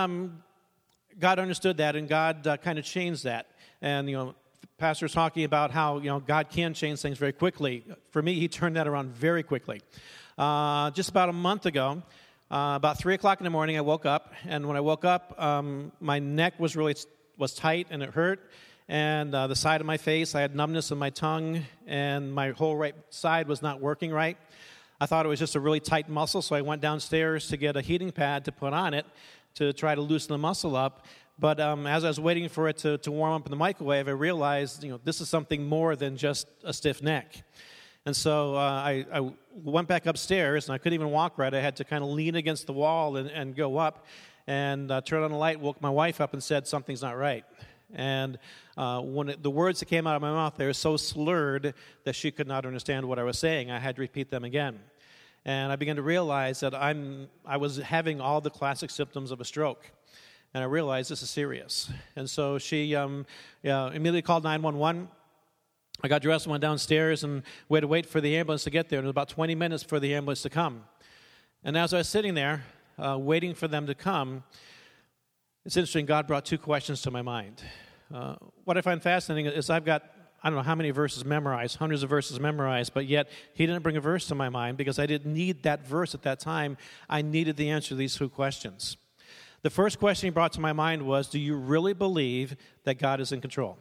God understood that, and God kind of changed that. And, Pastor's talking about how, God can change things very quickly. For me, he turned that around very quickly. Just about a month ago, about 3 o'clock in the morning, I woke up. And when I woke up, my neck was tight, and it hurt. And the side of my face, I had numbness in my tongue, and my whole right side was not working right. I thought it was just a really tight muscle, so I went downstairs to get a heating pad to put on it to try to loosen the muscle up. But as I was waiting for it to warm up in the microwave, I realized, this is something more than just a stiff neck. And so I went back upstairs, and I couldn't even walk right. I had to kind of lean against the wall and go up and turn on the light, woke my wife up and said, something's not right. And when the words that came out of my mouth, they were so slurred that she could not understand what I was saying. I had to repeat them again. And I began to realize that I was having all the classic symptoms of a stroke. And I realized this is serious. And so she immediately called 911. I got dressed and went downstairs, and we had to wait for the ambulance to get there. And it was about 20 minutes for the ambulance to come. And as I was sitting there waiting for them to come, it's interesting, God brought two questions to my mind. What I find fascinating is I've got, I don't know how many verses memorized, hundreds of verses memorized, but yet he didn't bring a verse to my mind because I didn't need that verse at that time. I needed the answer to these two questions. The first question he brought to my mind was, do you really believe that God is in control?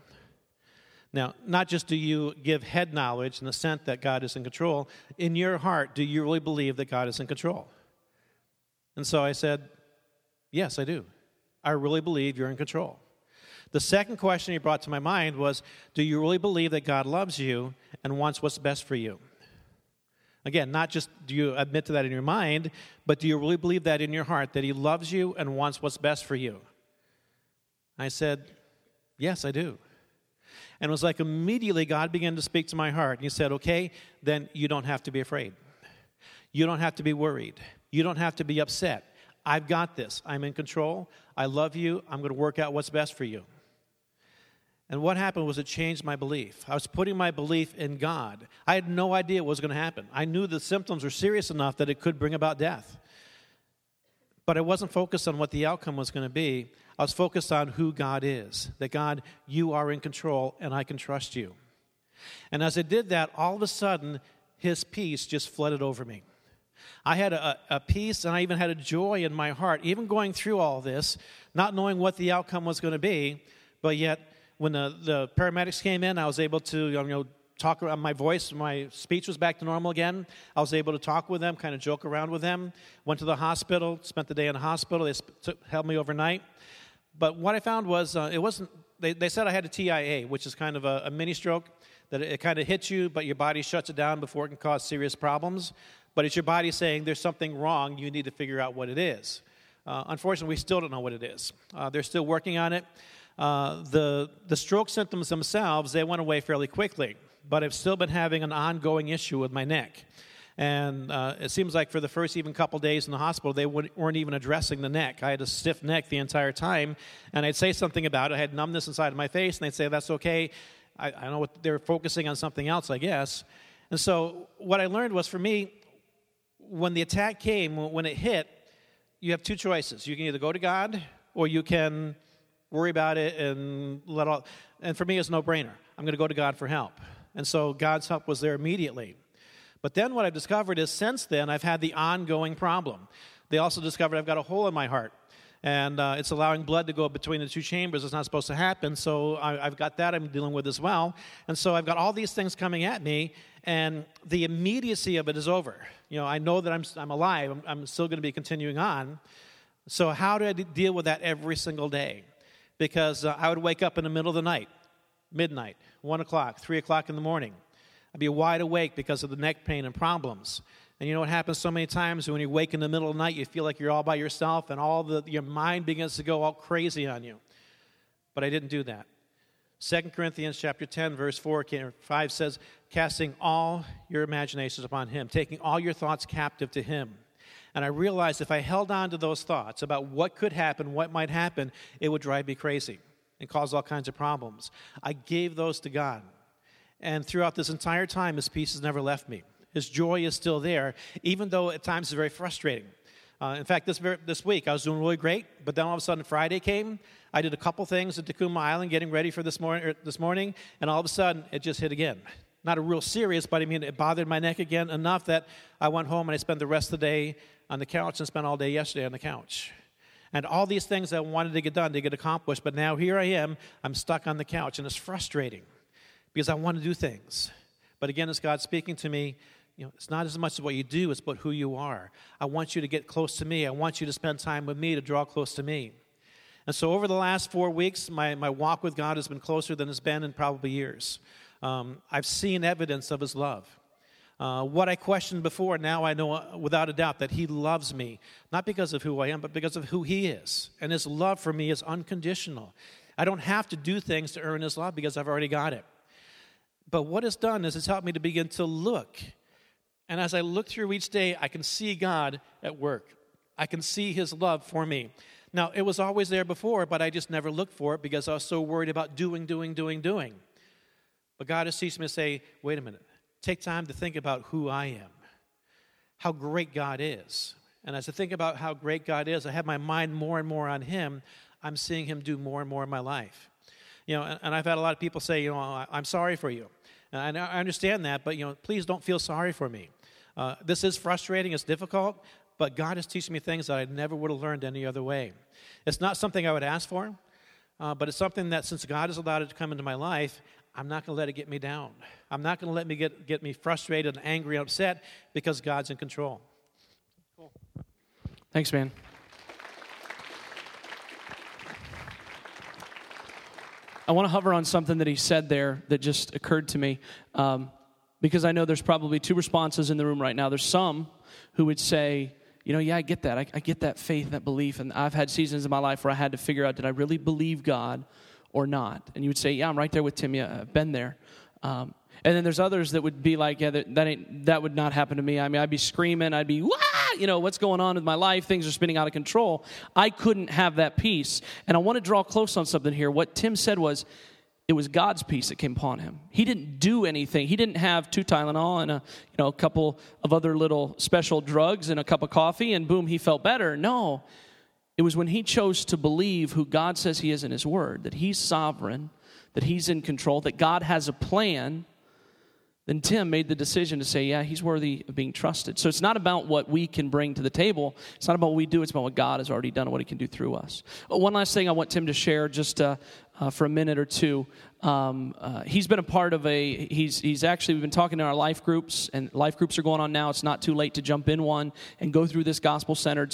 Now, not just do you give head knowledge in the sense that God is in control, in your heart, do you really believe that God is in control? And so I said, yes, I do. I really believe you're in control. The second question he brought to my mind was, do you really believe that God loves you and wants what's best for you? Again, not just do you admit to that in your mind, but do you really believe that in your heart, that he loves you and wants what's best for you? I said, yes, I do. And it was like immediately God began to speak to my heart. And he said, okay, then you don't have to be afraid. You don't have to be worried. You don't have to be upset. I've got this. I'm in control. I love you. I'm going to work out what's best for you. And what happened was it changed my belief. I was putting my belief in God. I had no idea what was going to happen. I knew the symptoms were serious enough that it could bring about death. But I wasn't focused on what the outcome was going to be. I was focused on who God is. That God, you are in control and I can trust you. And as I did that, all of a sudden, his peace just flooded over me. I had a peace, and I even had a joy in my heart, even going through all this, not knowing what the outcome was going to be, but yet when the paramedics came in, I was able to talk around. My voice, my speech was back to normal again. I was able to talk with them, kind of joke around with them. Went to the hospital, spent the day in the hospital. They held me overnight. But what I found was it wasn't. They said I had a TIA, which is kind of a mini stroke, that it kind of hits you, but your body shuts it down before it can cause serious problems. But it's your body saying there's something wrong. You need to figure out what it is. Unfortunately, we still don't know what it is. They're still working on it. The stroke symptoms themselves, they went away fairly quickly. But I've still been having an ongoing issue with my neck. And it seems like for the first even couple days in the hospital, they weren't even addressing the neck. I had a stiff neck the entire time. And I'd say something about it. I had numbness inside of my face. And they'd say, that's okay. I know what they're focusing on something else, I guess. And so what I learned was, for me, when the attack came, when it hit, you have two choices. You can either go to God or you can worry about it and let all. And for me, it's a no-brainer. I'm going to go to God for help. And so God's help was there immediately. But then what I've discovered is since then, I've had the ongoing problem. They also discovered I've got a hole in my heart. And it's allowing blood to go between the two chambers. It's not supposed to happen. So I've got that I'm dealing with as well. And so I've got all these things coming at me, and the immediacy of it is over. I know that I'm alive. I'm still going to be continuing on. So how do I deal with that every single day? Because I would wake up in the middle of the night, midnight, 1 o'clock, 3 o'clock in the morning. I'd be wide awake because of the neck pain and problems. And you know what happens so many times when you wake in the middle of the night, you feel like you're all by yourself and your mind begins to go all crazy on you. But I didn't do that. 2 Corinthians chapter 10, verse 5 says, casting all your imaginations upon him, taking all your thoughts captive to him. And I realized if I held on to those thoughts about what could happen, what might happen, it would drive me crazy and cause all kinds of problems. I gave those to God. And throughout this entire time, his peace has never left me. His joy is still there, even though at times it's very frustrating. In fact, this week, I was doing really great, but then all of a sudden Friday came. I did a couple things at Tacoma Island getting ready for this morning, and all of a sudden it just hit again. Not a real serious, but it bothered my neck again enough that I went home and I spent the rest of the day on the couch and spent all day yesterday on the couch. And all these things I wanted to get done, to get accomplished, but now here I am, I'm stuck on the couch, and it's frustrating because I want to do things. But again, it's God speaking to me. It's not as much as what you do, it's about who you are. I want you to get close to me. I want you to spend time with me, to draw close to me. And so over the last 4 weeks, my walk with God has been closer than it's been in probably years. I've seen evidence of his love. What I questioned before, now I know without a doubt that he loves me, not because of who I am, but because of who he is. And his love for me is unconditional. I don't have to do things to earn his love because I've already got it. But what it's done is it's helped me to begin to look. And as I look through each day, I can see God at work. I can see his love for me. Now, it was always there before, but I just never looked for it because I was so worried about doing. But God is teaching me to say, wait a minute. Take time to think about who I am, how great God is. And as I think about how great God is, I have my mind more and more on him. I'm seeing him do more and more in my life. And I've had a lot of people say, I'm sorry for you. And I understand that, but, please don't feel sorry for me. This is frustrating, it's difficult, but God is teaching me things that I never would have learned any other way. It's not something I would ask for, but it's something that since God has allowed it to come into my life, I'm not going to let it get me down. I'm not going to let me get me frustrated and angry and upset because God's in control. Cool. Thanks, man. I want to hover on something that he said there that just occurred to me, because I know there's probably two responses in the room right now. There's some who would say, yeah, I get that. I get that faith, that belief, and I've had seasons in my life where I had to figure out, did I really believe God or not? And you would say, yeah, I'm right there with Tim. Yeah, I've been there. And then there's others that would be like, yeah, that would not happen to me. I mean, I'd be screaming. I'd be, what's going on with my life? Things are spinning out of control. I couldn't have that peace. And I want to draw close on something here. What Tim said was, it was God's peace that came upon him. He didn't do anything. He didn't have 2 Tylenol and a couple of other little special drugs and a cup of coffee, and boom, he felt better. No. It was when he chose to believe who God says he is in his word, that he's sovereign, that he's in control, that God has a plan. Then Tim made the decision to say, yeah, he's worthy of being trusted. So it's not about what we can bring to the table. It's not about what we do. It's about what God has already done and what he can do through us. One last thing I want Tim to share just for a minute or two. He's been a part of he's actually, we've been talking in our life groups, and life groups are going on now. It's not too late to jump in one and go through this gospel-centered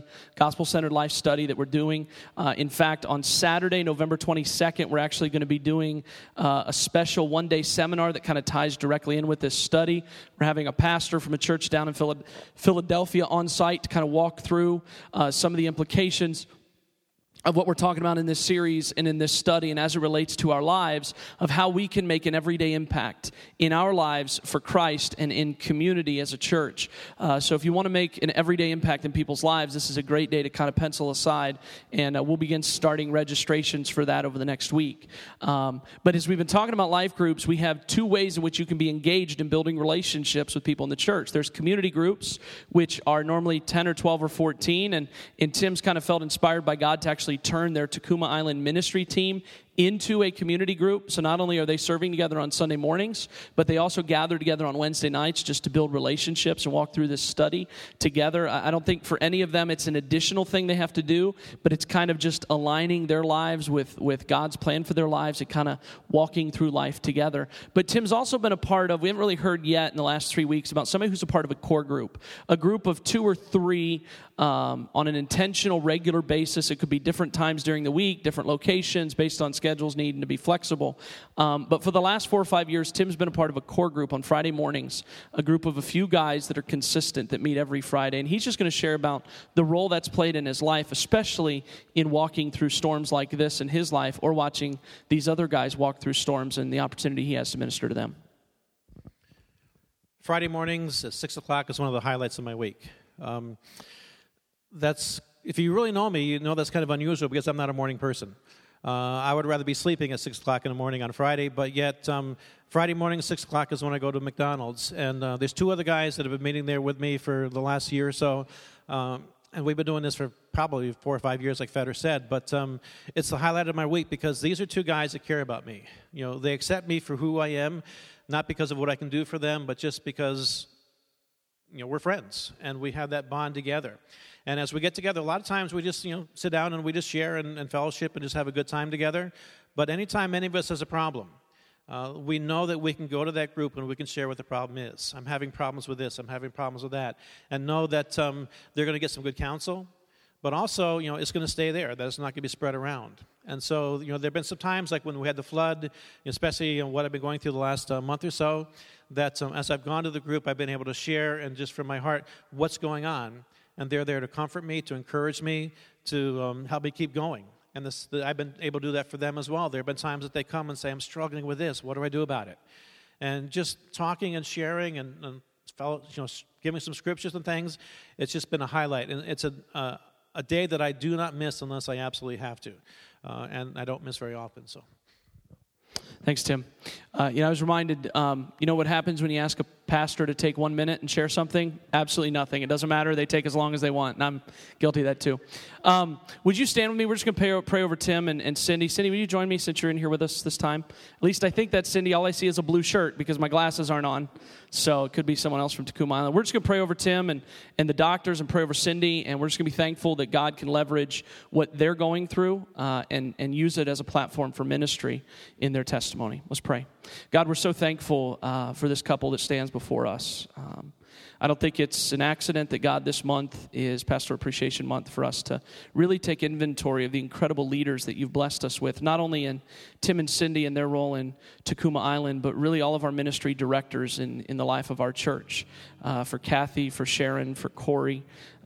life study that we're doing. In fact, on Saturday, November 22nd, we're actually going to be doing a special one-day seminar that kind of ties directly in with this study. We're having a pastor from a church down in Philadelphia on site to kind of walk through some of the implications of what we're talking about in this series and in this study, and as it relates to our lives, of how we can make an everyday impact in our lives for Christ and in community as a church. So if you want to make an everyday impact in people's lives, this is a great day to kind of pencil aside, and we'll begin starting registrations for that over the next week. But as we've been talking about life groups, we have 2 ways in which you can be engaged in building relationships with people in the church. There's community groups, which are normally 10 or 12 or 14, and Tim's kind of felt inspired by God to actually turn their Tacoma Island ministry team into a community group. So not only are they serving together on Sunday mornings, but they also gather together on Wednesday nights just to build relationships and walk through this study together. I don't think for any of them it's an additional thing they have to do, but it's kind of just aligning their lives with God's plan for their lives and kind of walking through life together. But Tim's also been a part of, we haven't really heard yet in the last 3 weeks about somebody who's a part of a core group, a group of 2 or 3 on an intentional, regular basis. It could be different times during the week, different locations, based on schedules needing to be flexible. But for the last 4 or 5 years, Tim's been a part of a core group on Friday mornings, a group of a few guys that are consistent that meet every Friday. And he's just going to share about the role that's played in his life, especially in walking through storms like this in his life, or watching these other guys walk through storms and the opportunity he has to minister to them. Friday mornings at 6 o'clock is one of the highlights of my week. That's, if you really know me, you know that's kind of unusual because I'm not a morning person. I would rather be sleeping at 6 o'clock in the morning on Friday, but yet Friday morning, 6 o'clock is when I go to McDonald's. And there's 2 other guys that have been meeting there with me for the last year or so. And we've been doing this for probably 4 or 5 years, like Feder said. But it's the highlight of my week because these are 2 guys that care about me. You know, they accept me for who I am, not because of what I can do for them, but just because, you know, we're friends and we have that bond together. And as we get together, a lot of times we just, sit down and we just share and fellowship and just have a good time together. But anytime any of us has a problem, we know that we can go to that group and we can share what the problem is. I'm having problems with this. I'm having problems with that. And know that they're going to get some good counsel. But also, it's going to stay there. That it's not going to be spread around. And so, there have been some times, like when we had the flood, especially what I've been going through the last month or so, that as I've gone to the group, I've been able to share and just from my heart what's going on. And they're there to comfort me, to encourage me, to help me keep going. And I've been able to do that for them as well. There have been times that they come and say, I'm struggling with this. What do I do about it? And just talking and sharing and giving some scriptures and things, it's just been a highlight. And it's a day that I do not miss unless I absolutely have to. And I don't miss very often, so. Thanks, Tim. I was reminded, what happens when you ask a pastor to take 1 minute and share something? Absolutely nothing. It doesn't matter. They take as long as they want, and I'm guilty of that too. Would you stand with me? We're just going to pray over Tim and Cindy. Cindy, will you join me since you're in here with us this time? At least I think that's Cindy. All I see is a blue shirt because my glasses aren't on, so it could be someone else from Tacoma Island. We're just going to pray over Tim and the doctors and pray over Cindy, and we're just going to be thankful that God can leverage what they're going through and use it as a platform for ministry in their testimony. Let's pray. God, we're so thankful for this couple that stands before us. I don't think it's an accident that, God, this month is Pastor Appreciation Month for us to really take inventory of the incredible leaders that you've blessed us with, not only in Tim and Cindy and their role in Tacoma Island, but really all of our ministry directors in the life of our church, for Kathy, for Sharon, for Corey,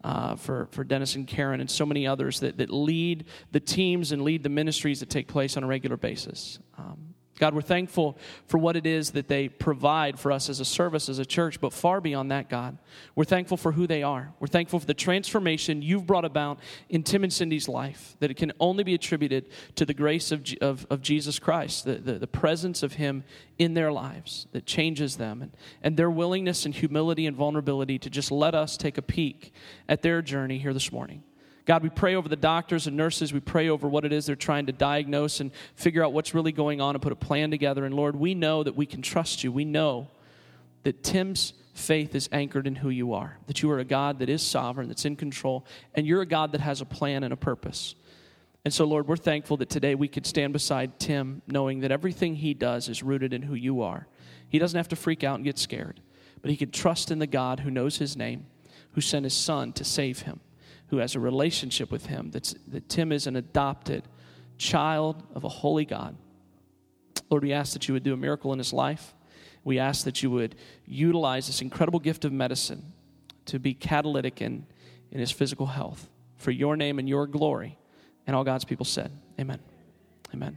for Dennis and Karen, and so many others that lead the teams and lead the ministries that take place on a regular basis. God, we're thankful for what it is that they provide for us as a service, as a church, but far beyond that, God, we're thankful for who they are. We're thankful for the transformation you've brought about in Tim and Cindy's life, that it can only be attributed to the grace of Jesus Christ, the presence of him in their lives that changes them, and their willingness and humility and vulnerability to just let us take a peek at their journey here this morning. God, we pray over the doctors and nurses. We pray over what it is they're trying to diagnose and figure out what's really going on and put a plan together. And Lord, we know that we can trust you. We know that Tim's faith is anchored in who you are, that you are a God that is sovereign, that's in control, and you're a God that has a plan and a purpose. And so, Lord, we're thankful that today we could stand beside Tim knowing that everything he does is rooted in who you are. He doesn't have to freak out and get scared, but he can trust in the God who knows his name, who sent his son to save him, who has a relationship with him, that Tim is an adopted child of a holy God. Lord, we ask that you would do a miracle in his life. We ask that you would utilize this incredible gift of medicine to be catalytic in his physical health for your name and your glory. And all God's people said, amen. Amen.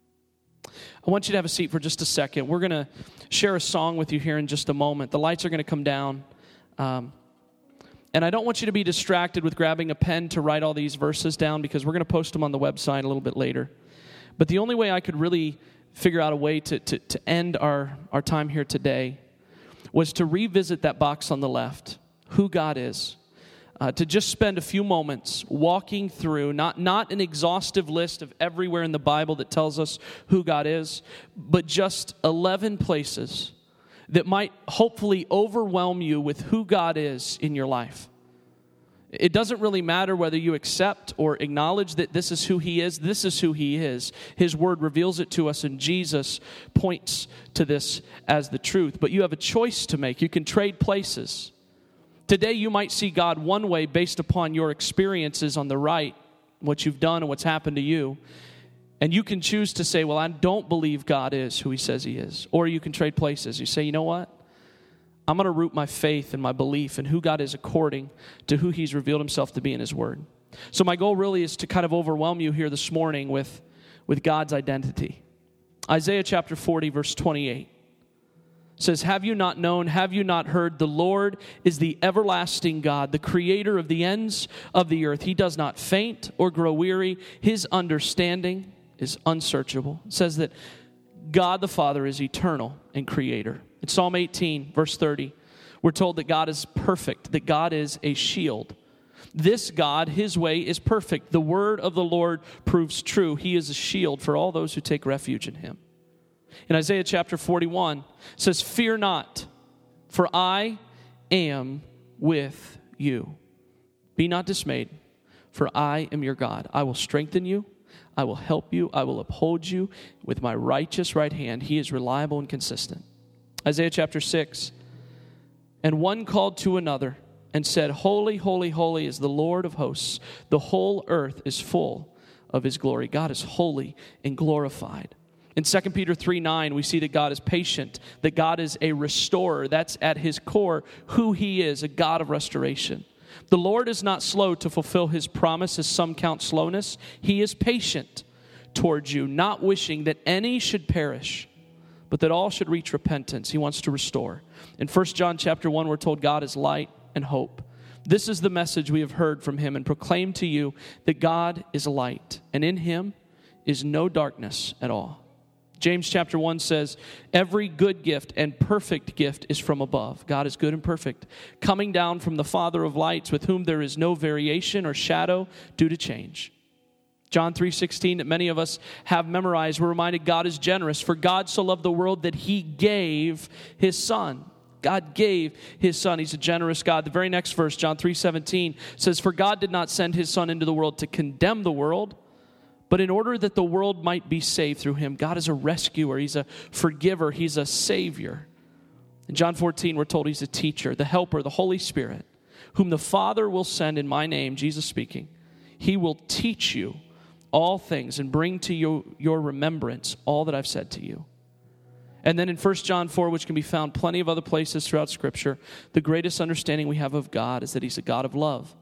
I want you to have a seat for just a second. We're going to share a song with you here in just a moment. The lights are going to come down. And I don't want you to be distracted with grabbing a pen to write all these verses down because we're going to post them on the website a little bit later. But the only way I could really figure out a way to end our time here today was to revisit that box on the left, who God is. to just spend a few moments walking through, not an exhaustive list of everywhere in the Bible that tells us who God is, but just 11 places that might hopefully overwhelm you with who God is in your life. It doesn't really matter whether you accept or acknowledge that this is who He is. This is who He is. His Word reveals it to us, and Jesus points to this as the truth. But you have a choice to make. You can trade places. Today you might see God one way based upon your experiences on the right, what you've done and what's happened to you. And you can choose to say, well, I don't believe God is who He says He is. Or you can trade places. You say, you know what? I'm going to root my faith and my belief in who God is according to who He's revealed Himself to be in His Word. So my goal really is to kind of overwhelm you here this morning with God's identity. Isaiah chapter 40, verse 28 says, have you not known, have you not heard, the Lord is the everlasting God, the creator of the ends of the earth. He does not faint or grow weary. His understanding is unsearchable. It says that God the Father is eternal and creator. In Psalm 18, verse 30, we're told that God is perfect, that God is a shield. This God, His way is perfect. The word of the Lord proves true. He is a shield for all those who take refuge in Him. In Isaiah chapter 41, it says, fear not, for I am with you. Be not dismayed, for I am your God. I will strengthen you. I will help you. I will uphold you with my righteous right hand. He is reliable and consistent. Isaiah chapter 6, and one called to another and said, holy, holy, holy is the Lord of hosts. The whole earth is full of His glory. God is holy and glorified. In 2 Peter 3:9, we see that God is patient, that God is a restorer. That's at His core who He is, a God of restoration. The Lord is not slow to fulfill His promise, as some count slowness. He is patient towards you, not wishing that any should perish, but that all should reach repentance. He wants to restore. In 1 John chapter 1, we're told God is light and hope. This is the message we have heard from Him and proclaim to you, that God is light, and in Him is no darkness at all. James chapter 1 says, every good gift and perfect gift is from above. God is good and perfect, coming down from the Father of lights, with whom there is no variation or shadow due to change. John 3:16, that many of us have memorized, we're reminded God is generous. For God so loved the world that He gave His Son. God gave His Son. He's a generous God. The very next verse, John 3:17, says, for God did not send His Son into the world to condemn the world, but in order that the world might be saved through Him. God is a rescuer. He's a forgiver. He's a Savior. In John 14, we're told He's a teacher, the helper, the Holy Spirit, whom the Father will send in my name, Jesus speaking. He will teach you all things and bring to you your remembrance all that I've said to you. And then in 1 John 4, which can be found plenty of other places throughout Scripture, the greatest understanding we have of God is that He's a God of love.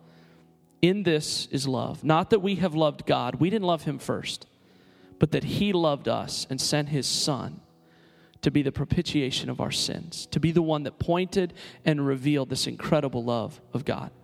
In this is love. Not that we have loved God. We didn't love Him first. But that He loved us and sent His Son to be the propitiation of our sins. To be the one that pointed and revealed this incredible love of God.